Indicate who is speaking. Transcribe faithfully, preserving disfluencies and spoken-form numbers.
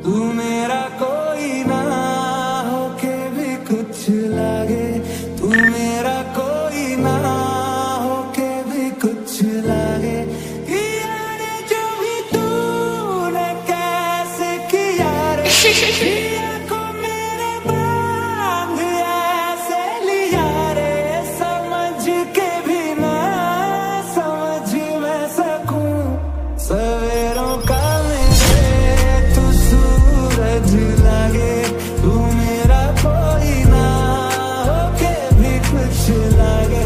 Speaker 1: तू मेरा कोई ना होके भी कुछ लागे, तू मेरा कोई ना होके भी कुछ लागे। यार जो भी तूने कैसे किया रे